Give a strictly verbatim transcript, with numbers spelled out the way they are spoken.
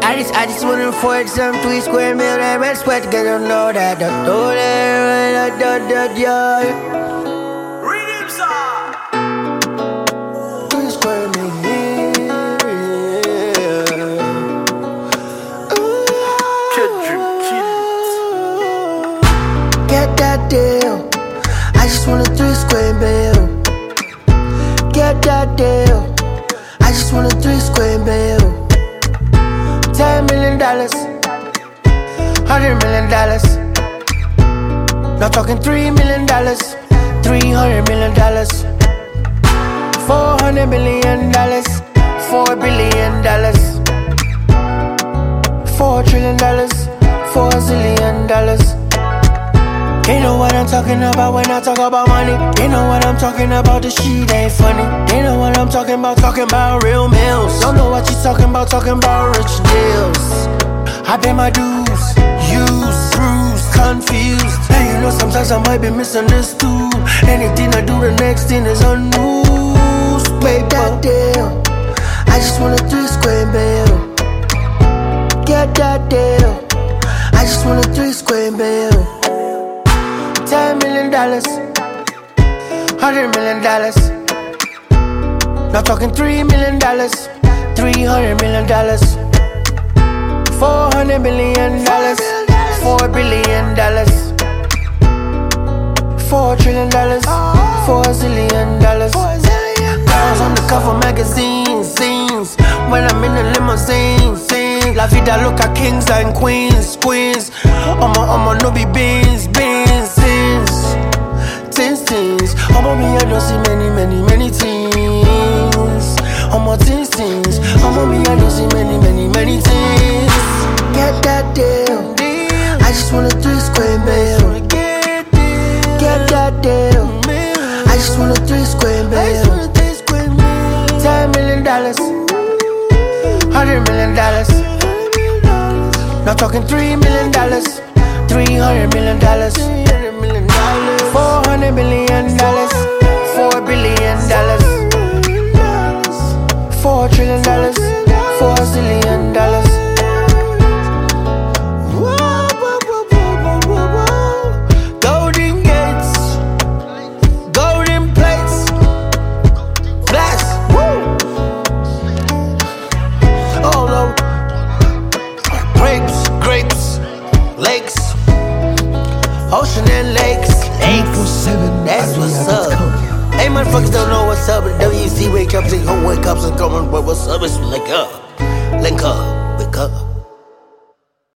I just, I just wanna afford some three square meal and red sweat to get to know that the door there, da da da da. Three square meal. Get that deal. I just want a three square meal. Get that deal. I just want a three square meal. Ten million dollars, hundred million dollars. Not talking three million dollars, three hundred million dollars, four hundred million dollars, four billion dollars, four trillion dollars, four zillion dollars. They know what I'm talking about when I talk about money. They know what I'm talking about, the shit ain't funny. They know what I'm talking about, talking about real meals. Don't know what you talking about, talking about rich deals. I pay my dues, used, bruised, confused. And you know sometimes I might be misunderstood. Anything I do, the next thing is on newspaper. That deal, I just want a three square meal. Get that deal, I just want a three square meal. Ten million dollars, hundred million dollars. Not talking three million dollars, three hundred million dollars, four hundred million dollars, four billion dollars, four trillion dollars, four zillion dollars. Girls on the cover magazines, scenes. When I'm in the limousine, scenes. La vida loca, kings and queens, queens. I'ma, I'ma no be beans, beans. Teens, teens, I'm on me, I don't see many, many, many teens. I'm on teens, teens, I'm on me, I don't see many, many, many teens. Get that deal, I just want a three square meal. Get that deal, I just want a three square meal. Ten million dollars, hundred million dollars. Not talking three million dollars, three hundred million dollars. Four hundred million dollars, four billion dollars, four trillion dollars, four zillion dollars. Golden gates, golden plates, glass, woo. All over, grapes, grapes, lakes, ocean and lakes. That's what's up. Hey, motherfuckers don't know what's up. But W C wake up, say, oh, wake up, so come on, but what's up? It's link up, link up, wake up.